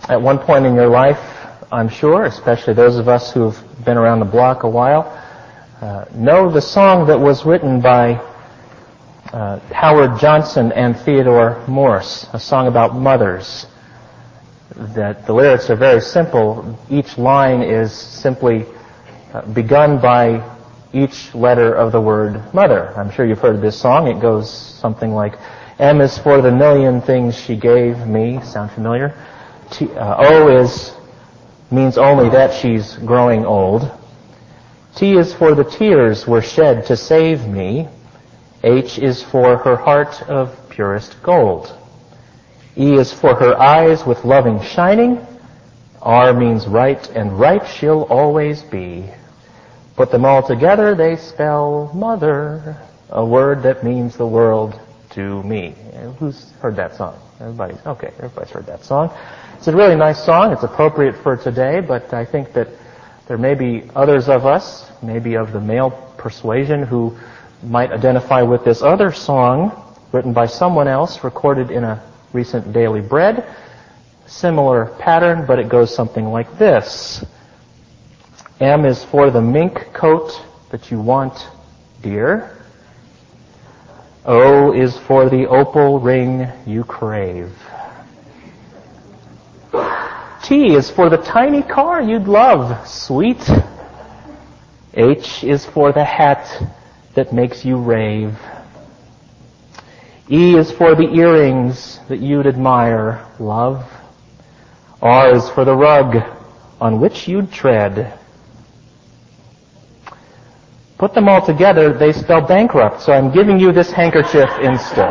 At one point in your life, I'm sure, especially those of us who have been around the block a while, know the song that was written by Howard Johnson and Theodore Morse, a song about mothers. That the lyrics are very simple. Each line is simply begun by each letter of the word mother. I'm sure you've heard this song. It goes something like, M is for the million things she gave me. Sound familiar? O means only that she's growing old. T is for the tears were shed to save me. H is for her heart of purest gold. E is for her eyes with loving shining. R means right, and right she'll always be. Put them all together, they spell mother, a word that means the world to me. Who's heard that song? Everybody's heard that song. It's a really nice song. It's appropriate for today, but I think that there may be others of us, maybe of the male persuasion, who might identify with this other song written by someone else, recorded in a recent Daily Bread. Similar pattern, but it goes something like this. M is for the mink coat that you want, dear. O is for the opal ring you crave. T is for the tiny car you'd love, sweet. H is for the hat that makes you rave. E is for the earrings that you'd admire, love. R is for the rug on which you'd tread. Put them all together, they spell bankrupt, so I'm giving you this handkerchief instead.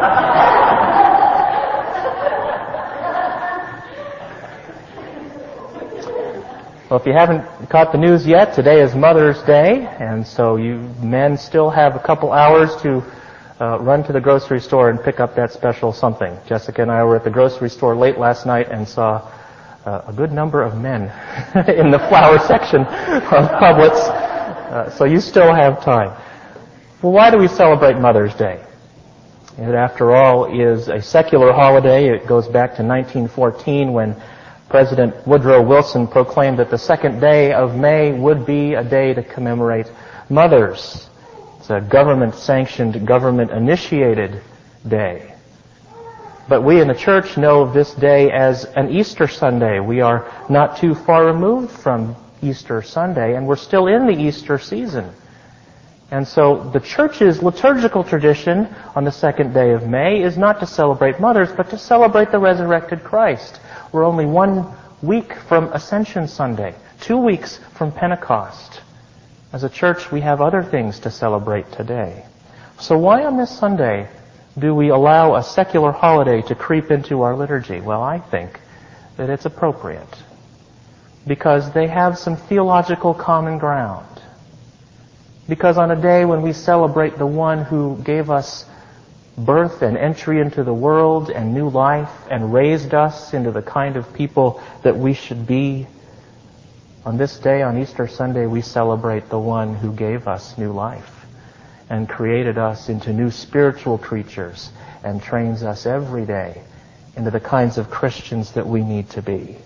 Well, if you haven't caught the news yet, today is Mother's Day, and so you men still have a couple hours to run to the grocery store and pick up that special something. Jessica and I were at the grocery store late last night and saw a good number of men in the flower section of Publix. So you still have time. Well, why do we celebrate Mother's Day? It, after all, is a secular holiday. It goes back to 1914 when President Woodrow Wilson proclaimed that the second day of May would be a day to commemorate mothers. It's a government-sanctioned, government-initiated day. But we in the church know this day as an Easter Sunday. We are not too far removed from Easter Sunday, and we're still in the Easter season. And so the church's liturgical tradition on the second day of May is not to celebrate mothers, but to celebrate the resurrected Christ. We're only 1 week from Ascension Sunday, 2 weeks from Pentecost. As a church, we have other things to celebrate today. So why on this Sunday do we allow a secular holiday to creep into our liturgy? Well, I think that it's appropriate, because they have some theological common ground. Because on a day when we celebrate the one who gave us birth and entry into the world and new life and raised us into the kind of people that we should be, on this day, on Easter Sunday, we celebrate the one who gave us new life and created us into new spiritual creatures and trains us every day into the kinds of Christians that we need to be.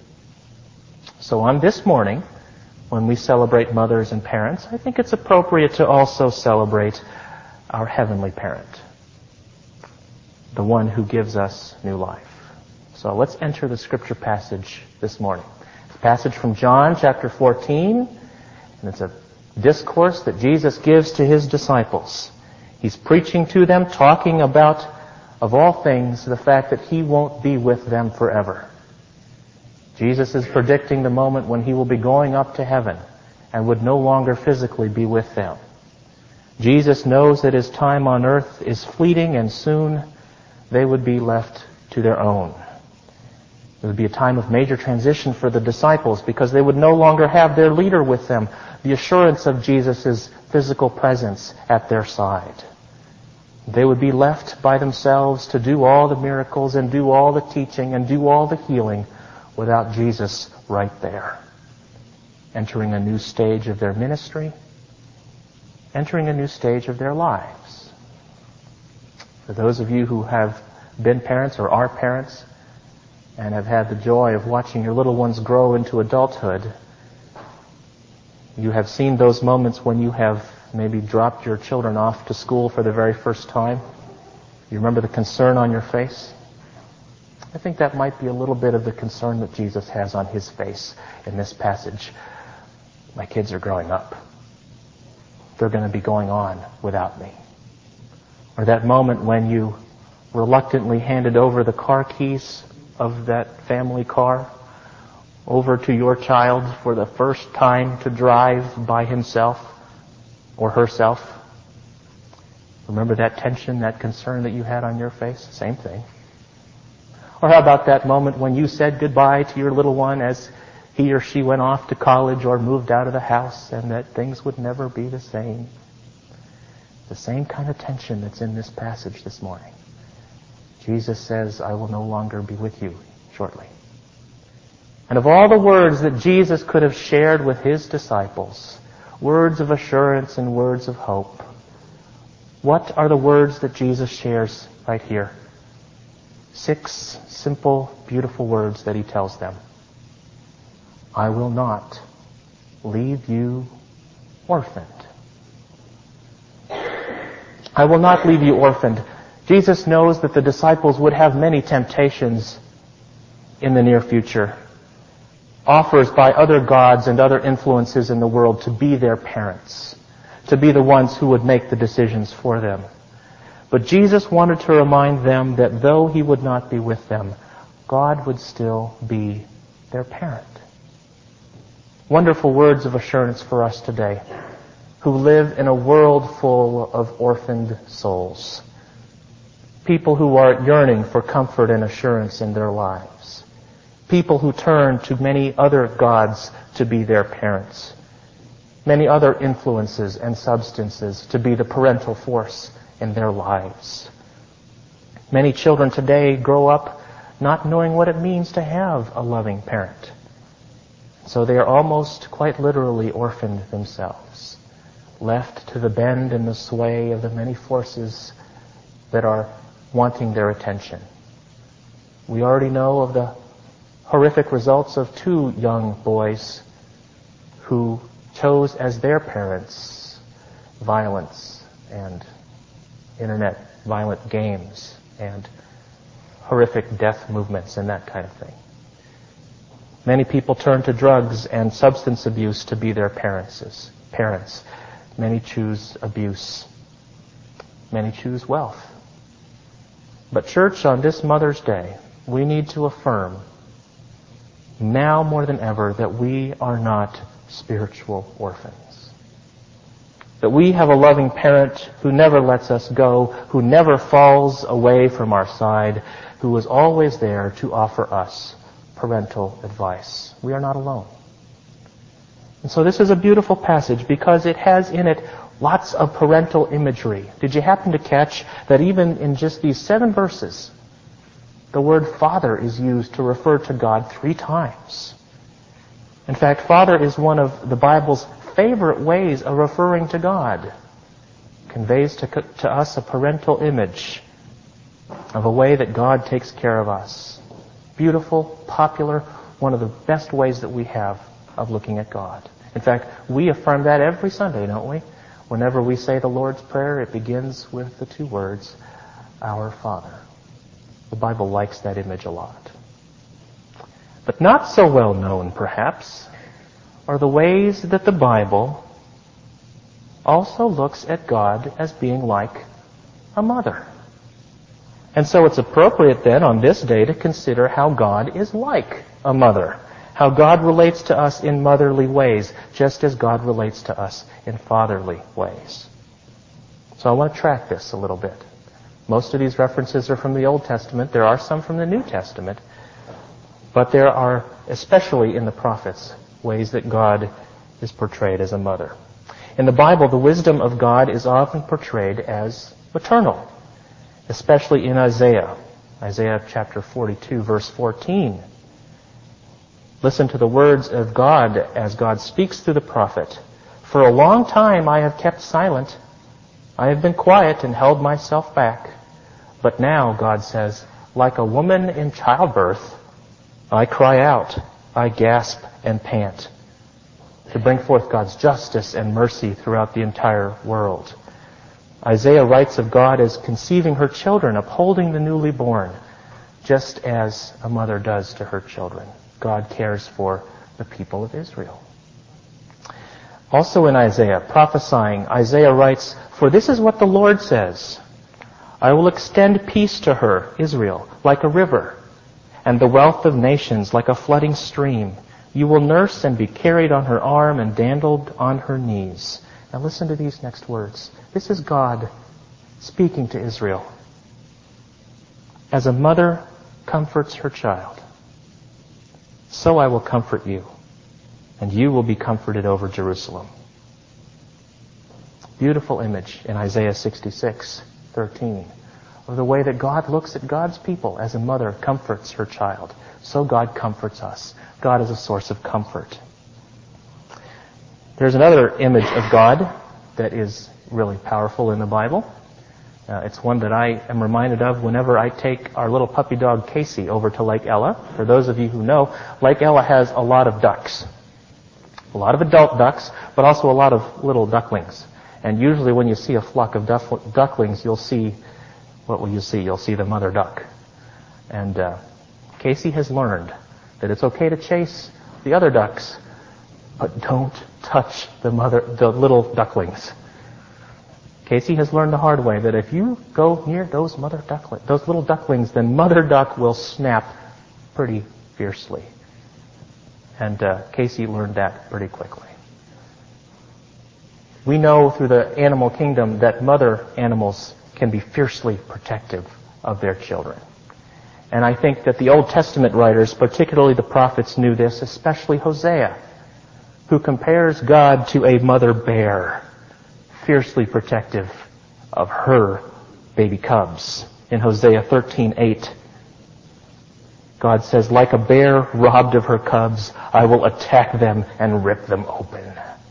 So on this morning, when we celebrate mothers and parents, I think it's appropriate to also celebrate our heavenly parent, the one who gives us new life. So let's enter the scripture passage this morning. It's a passage from John chapter 14, and it's a discourse that Jesus gives to his disciples. He's preaching to them, talking about, of all things, the fact that he won't be with them forever. Jesus is predicting the moment when he will be going up to heaven and would no longer physically be with them. Jesus knows that his time on earth is fleeting, and soon they would be left to their own. It would be a time of major transition for the disciples because they would no longer have their leader with them, the assurance of Jesus' physical presence at their side. They would be left by themselves to do all the miracles and do all the teaching and do all the healing without Jesus right there, entering a new stage of their ministry, entering a new stage of their lives. For those of you who have been parents or are parents, and have had the joy of watching your little ones grow into adulthood, you have seen those moments when you have maybe dropped your children off to school for the very first time. You remember the concern on your face? I think that might be a little bit of the concern that Jesus has on his face in this passage. My kids are growing up. They're going to be going on without me. Or that moment when you reluctantly handed over the car keys of that family car over to your child for the first time to drive by himself or herself. Remember that tension, that concern that you had on your face? Same thing. Or how about that moment when you said goodbye to your little one as he or she went off to college or moved out of the house, and that things would never be the same? The same kind of tension that's in this passage this morning. Jesus says, I will no longer be with you shortly. And of all the words that Jesus could have shared with his disciples, words of assurance and words of hope, what are the words that Jesus shares right here? 6 simple, beautiful words that he tells them. I will not leave you orphaned. I will not leave you orphaned. Jesus knows that the disciples would have many temptations in the near future. Offers by other gods and other influences in the world to be their parents, to be the ones who would make the decisions for them. But Jesus wanted to remind them that though he would not be with them, God would still be their parent. Wonderful words of assurance for us today, who live in a world full of orphaned souls. People who are yearning for comfort and assurance in their lives. People who turn to many other gods to be their parents. Many other influences and substances to be the parental force in their lives. Many children today grow up not knowing what it means to have a loving parent. So they are almost quite literally orphaned themselves, left to the bend and the sway of the many forces that are wanting their attention. We already know of the horrific results of 2 young boys who chose as their parents violence and internet violent games and horrific death movements and that kind of thing. Many people turn to drugs and substance abuse to be their parents. Many choose abuse. Many choose wealth. But church, on this Mother's Day, we need to affirm now more than ever that we are not spiritual orphans. That we have a loving parent who never lets us go, who never falls away from our side, who is always there to offer us parental advice. We are not alone. And so this is a beautiful passage because it has in it lots of parental imagery. Did you happen to catch that even in just these 7 verses, the word Father is used to refer to God 3 times? In fact, Father is one of the Bible's favorite ways of referring to God. Conveys to us a parental image of a way that God takes care of us. Beautiful, popular, one of the best ways that we have of looking at God. In fact, we affirm that every Sunday, don't we? Whenever we say the Lord's Prayer, it begins with the 2 words, Our Father. The Bible likes that image a lot. But not so well known, perhaps, are the ways that the Bible also looks at God as being like a mother. And so it's appropriate then on this day to consider how God is like a mother. How God relates to us in motherly ways, just as God relates to us in fatherly ways. So I want to track this a little bit. Most of these references are from the Old Testament. There are some from the New Testament. But there are, especially in the prophets, ways that God is portrayed as a mother. In the Bible, the wisdom of God is often portrayed as maternal, especially in Isaiah. Isaiah chapter 42, verse 14. Listen to the words of God as God speaks through the prophet. For a long time I have kept silent. I have been quiet and held myself back. But now, God says, like a woman in childbirth, I cry out, I gasp and pant to bring forth God's justice and mercy throughout the entire world. Isaiah writes of God as conceiving her children, upholding the newly born, just as a mother does to her children. God cares for the people of Israel. Also in Isaiah, prophesying, Isaiah writes, "For this is what the Lord says, I will extend peace to her, Israel, like a river, and the wealth of nations like a flooding stream. You will nurse and be carried on her arm and dandled on her knees." Now listen to these next words. This is God speaking to Israel. "As a mother comforts her child, so I will comfort you, and you will be comforted over Jerusalem." Beautiful image in Isaiah 66:13 of the way that God looks at God's people as a mother comforts her child. So God comforts us. God is a source of comfort. There's another image of God that is really powerful in the Bible. It's one that I am reminded of whenever I take our little puppy dog Casey over to Lake Ella. For those of you who know, Lake Ella has a lot of ducks. A lot of adult ducks, but also a lot of little ducklings. And usually when you see a flock of ducklings, you'll see, what will you see? You'll see the mother duck. And Casey has learned that it's okay to chase the other ducks, but don't touch the little ducklings. Casey has learned the hard way that if you go near those little ducklings, then mother duck will snap pretty fiercely. And Casey learned that pretty quickly. We know through the animal kingdom that mother animals can be fiercely protective of their children. And I think that the Old Testament writers, particularly the prophets, knew this, especially Hosea, who compares God to a mother bear, fiercely protective of her baby cubs. In Hosea 13:8, God says, "Like a bear robbed of her cubs, I will attack them and rip them open."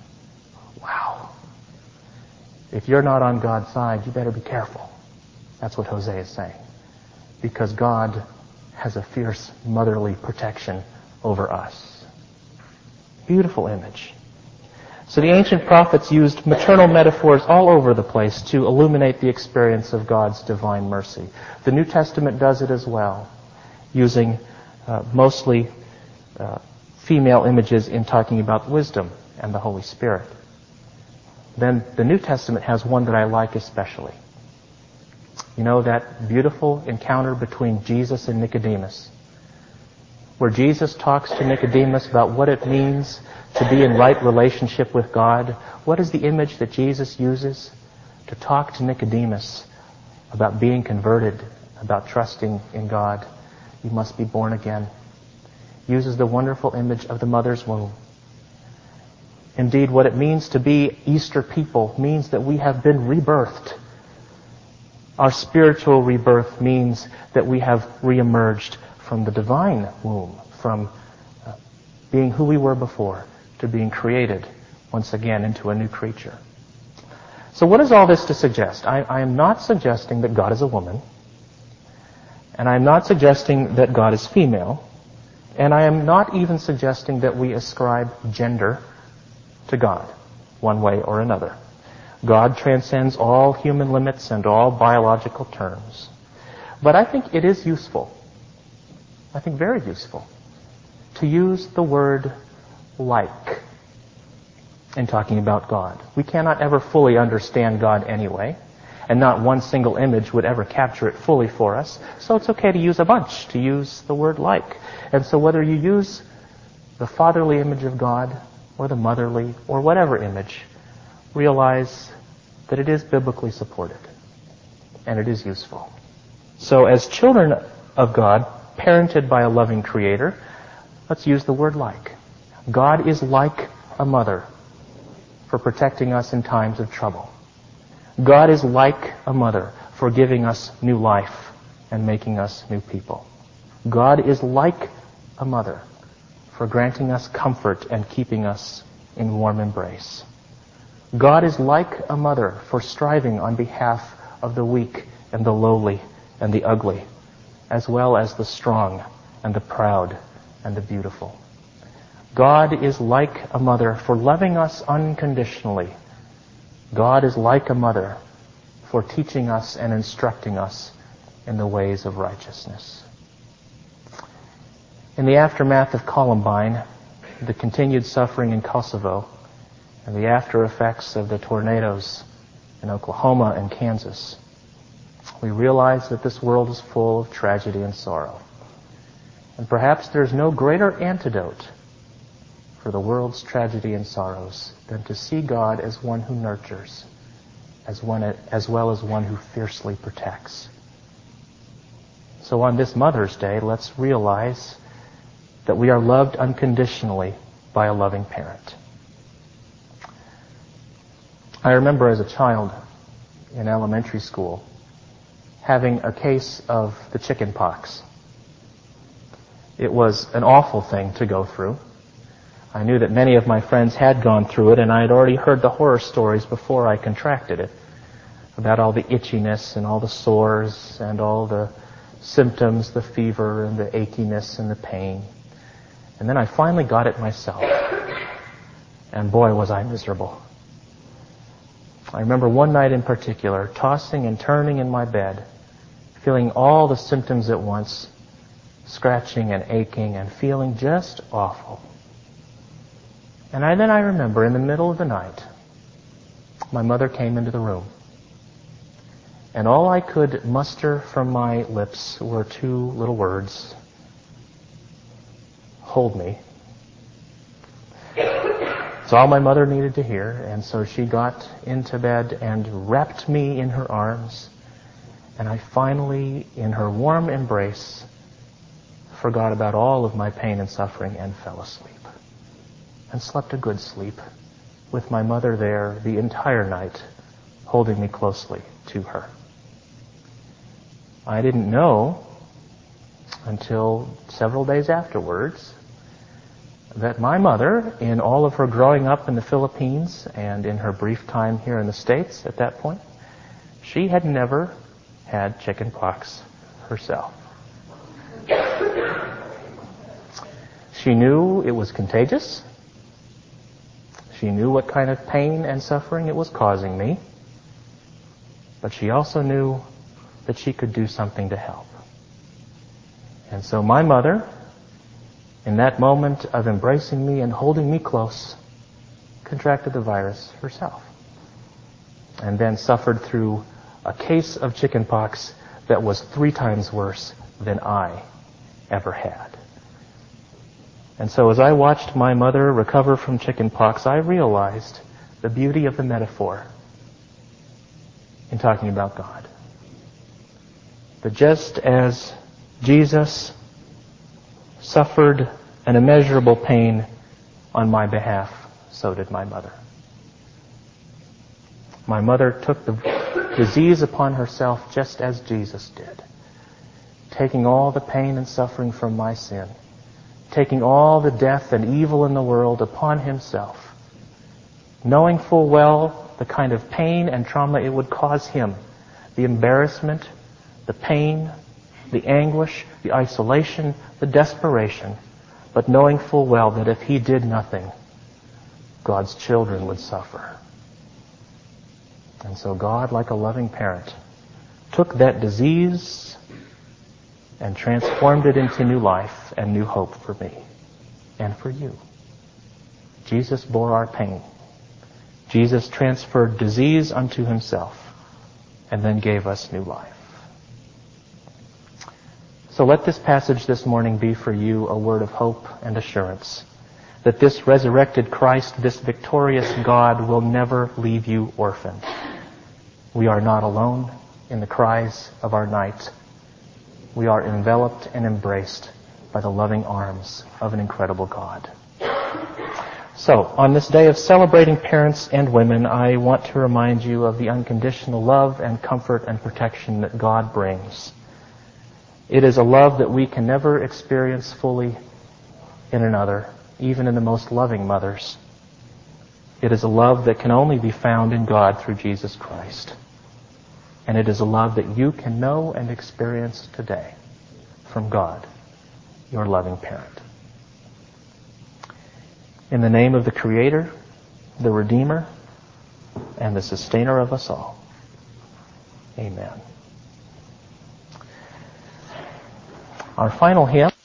Wow. If you're not on God's side, you better be careful. That's what Hosea is saying. Because God has a fierce motherly protection over us. Beautiful image. So the ancient prophets used maternal metaphors all over the place to illuminate the experience of God's divine mercy. The New Testament does it as well, using mostly female images in talking about wisdom and the Holy Spirit. Then the New Testament has one that I like especially. You know that beautiful encounter between Jesus and Nicodemus, where Jesus talks to Nicodemus about what it means to be in right relationship with God. What is the image that Jesus uses to talk to Nicodemus about being converted, about trusting in God? You must be born again. Uses the wonderful image of the mother's womb. Indeed, what it means to be Easter people means that we have been rebirthed. Our spiritual rebirth means that we have reemerged from the divine womb, from being who we were before to being created once again into a new creature. So what is all this to suggest? I am not suggesting that God is a woman, and I am not suggesting that God is female, and I am not even suggesting that we ascribe gender to God, one way or another. God transcends all human limits and all biological terms. But I think it is useful, I think very useful, to use the word like in talking about God. We cannot ever fully understand God anyway, and not one single image would ever capture it fully for us, so it's okay to use a bunch, to use the word like. And so whether you use the fatherly image of God, or the motherly, or whatever image, realize that it is biblically supported, and it is useful. So as children of God, parented by a loving Creator, let's use the word like. God is like a mother for protecting us in times of trouble. God is like a mother for giving us new life and making us new people. God is like a mother for granting us comfort and keeping us in warm embrace. God is like a mother for striving on behalf of the weak and the lowly and the ugly, as well as the strong and the proud and the beautiful. God is like a mother for loving us unconditionally. God is like a mother for teaching us and instructing us in the ways of righteousness. In the aftermath of Columbine, the continued suffering in Kosovo, and the after effects of the tornadoes in Oklahoma and Kansas, we realize that this world is full of tragedy and sorrow. And perhaps there's no greater antidote for the world's tragedy and sorrows than to see God as one who nurtures, as well as one who fiercely protects. So on this Mother's Day, let's realize that we are loved unconditionally by a loving parent. I remember as a child in elementary school having a case of the chicken pox. It was an awful thing to go through. I knew that many of my friends had gone through it, and I had already heard the horror stories before I contracted it, about all the itchiness and all the sores and all the symptoms, the fever and the achiness and the pain. And then I finally got it myself. And boy, was I miserable. I remember one night in particular, tossing and turning in my bed, feeling all the symptoms at once, scratching and aching and feeling just awful. And then I remember in the middle of the night, my mother came into the room. And all I could muster from my lips were two little words: hold me. It's all my mother needed to hear, and so she got into bed and wrapped me in her arms, and I finally, in her warm embrace, forgot about all of my pain and suffering and fell asleep. And slept a good sleep with my mother there the entire night, holding me closely to her. I didn't know until several days afterwards that my mother, in all of her growing up in the Philippines and in her brief time here in the States at that point, she had never had chicken pox herself. She knew it was contagious. She knew what kind of pain and suffering it was causing me. But she also knew that she could do something to help. And so my mother, in that moment of embracing me and holding me close, contracted the virus herself. And then suffered through a case of chickenpox that was 3 times worse than I ever had. And so as I watched my mother recover from chickenpox, I realized the beauty of the metaphor in talking about God. That just as Jesus suffered an immeasurable pain on my behalf, so did my mother. My mother took the disease upon herself just as Jesus did, taking all the pain and suffering from my sin, taking all the death and evil in the world upon himself, knowing full well the kind of pain and trauma it would cause him, the embarrassment, the pain, the anguish, the isolation, the desperation, but knowing full well that if he did nothing, God's children would suffer. And so God, like a loving parent, took that disease and transformed it into new life and new hope for me and for you. Jesus bore our pain. Jesus transferred disease unto himself and then gave us new life. So let this passage this morning be for you a word of hope and assurance that this resurrected Christ, this victorious God, will never leave you orphaned. We are not alone in the cries of our night. We are enveloped and embraced by the loving arms of an incredible God. So, on this day of celebrating parents and women, I want to remind you of the unconditional love and comfort and protection that God brings. It is a love that we can never experience fully in another, even in the most loving mothers. It is a love that can only be found in God through Jesus Christ. And it is a love that you can know and experience today from God, your loving parent. In the name of the Creator, the Redeemer, and the Sustainer of us all. Amen. Our final hymn